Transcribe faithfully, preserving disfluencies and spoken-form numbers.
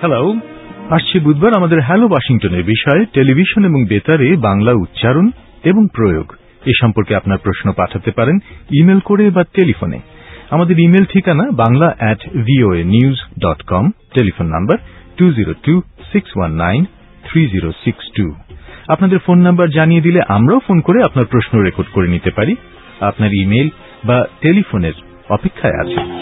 Hello, আসছে বুধবার আমাদের হ্যালো ওয়াশিংটনের বিষয় টেলিভিশন এবং বেতারে বাংলা উচ্চারণ এবং প্রয়োগ এ সম্পর্কে আপনার প্রশ্ন পাঠাতে পারেন ইমেল করে বা টেলিফোনে। আমাদের ইমেল ঠিকানা Bangla at VOA news dot com, telephone number two zero two six one nine three zero six two. আপনাদের ফোন নাম্বার জানিয়ে দিলে আমরাও ফোন করে আপনার প্রশ্ন রেকর্ড করে নিতে পারি। আপনার ইমেল বা টেলিফোনের অপেক্ষায় আছে।